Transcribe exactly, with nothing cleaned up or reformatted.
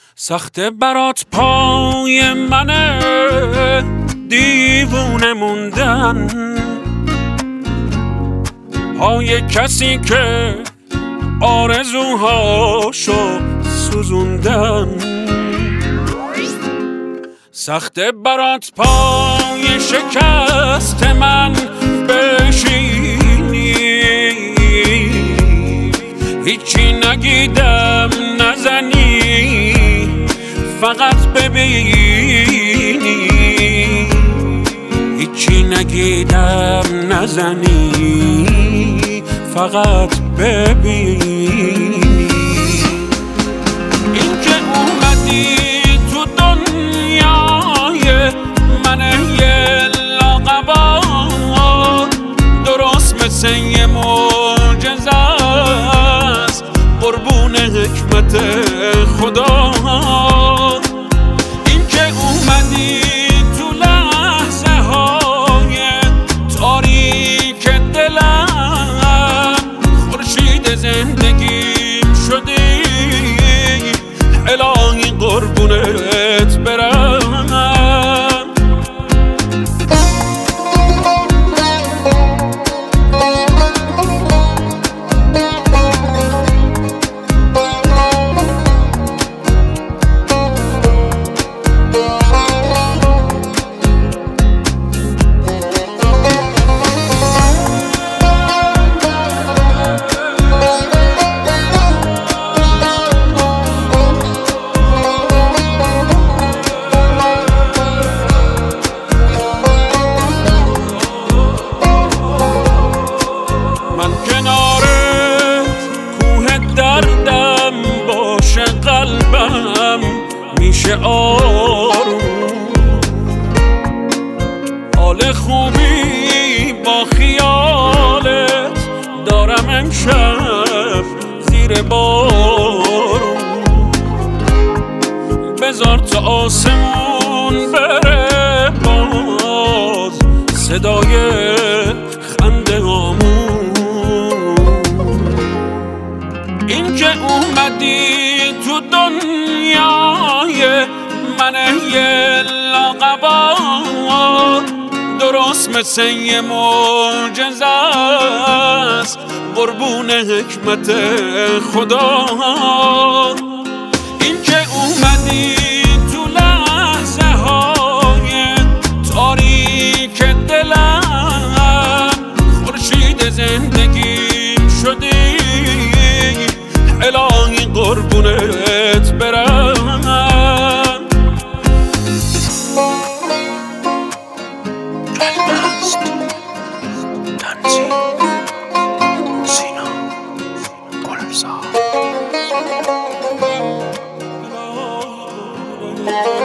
سخته برات پای منه دیوونه موندن، پای کسی که آرزوهاشو سوزوندن. سخته برات پای شکست من بشینی، هیچی نگیدم نزنی فقط ببینی، هیچی نگیدم نزنی فقط ببینی. این که اومدی تو دنیای من یه لاغبا، درست مثل یه معجزه است قربون حکمت خدا. این که اومدی تو لحظه های تاریک دلم، خورشید زندگیم شدی، الهی قربونت برم. دردم باشه قلبم میشه آروم، حال خوبی با خیالت دارم امشب زیر بارون. بذار تا آسمون بره باز صدای خنده هامون. این که اومدی تو دنیای من یه لاغبا، درست مثل یه معجزه است قربون حکمت خدا. این که اومدی تو لحظه های تاریک دلم، خورشید زندگیم شدی، الهی قربونت برم. البست تنظیم سینا گلزار.